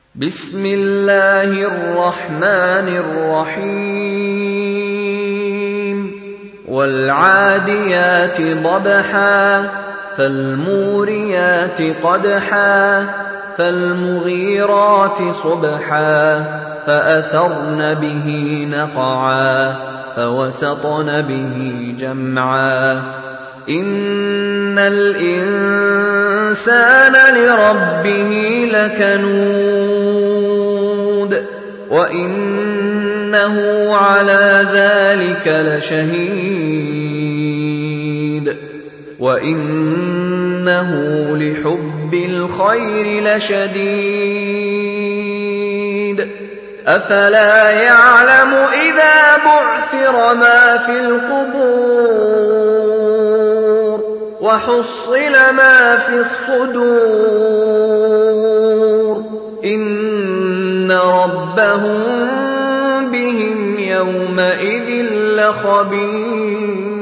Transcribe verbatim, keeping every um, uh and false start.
بسم الله الرحمن الرحيم والعاديات ضبحا فالموريات قدحا فالمغيرات صبحا فأثرن به نقعا فوسطن به جمعا إن الإنسان لربه لكنود وإنه على ذلك لشهيد وإنه لحب الخير لشديد أفلا يعلم إذا بعثر ما في القبور وحصل ما في الصدور إن ربهم بهم يومئذ لخبير.